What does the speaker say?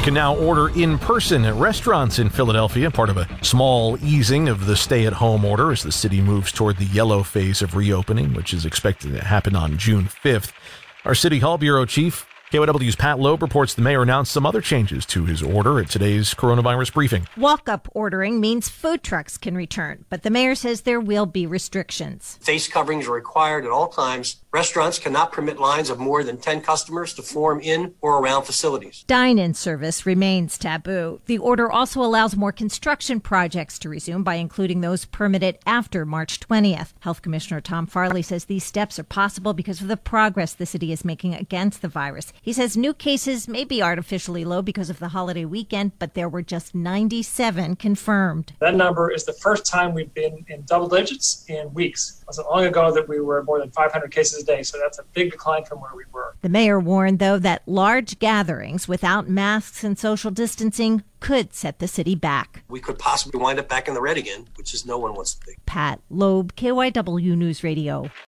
You can now order in person at restaurants in Philadelphia, part of a small easing of the stay-at-home order as the city moves toward the yellow phase of reopening, which is expected to happen on June 5th. Our City Hall Bureau Chief, KYW's Pat Loeb, reports the mayor announced some other changes to his order at today's coronavirus briefing. Walk-up ordering means food trucks can return, but the mayor says there will be restrictions. Face coverings are required at all times. Restaurants cannot permit lines of more than 10 customers to form in or around facilities. Dine-in service remains taboo. The order also allows more construction projects to resume by including those permitted after March 20th. Health Commissioner Tom Farley says these steps are possible because of the progress the city is making against the virus. He says new cases may be artificially low because of the holiday weekend, but there were just 97 confirmed. That number is the first time we've been in double digits in weeks. It wasn't long ago that we were more than 500 cases a day, so that's a big decline from where we were. The mayor warned, though, that large gatherings without masks and social distancing could set the city back. We could possibly wind up back in the red again, which is no one wants to be. Pat Loeb, KYW News Radio.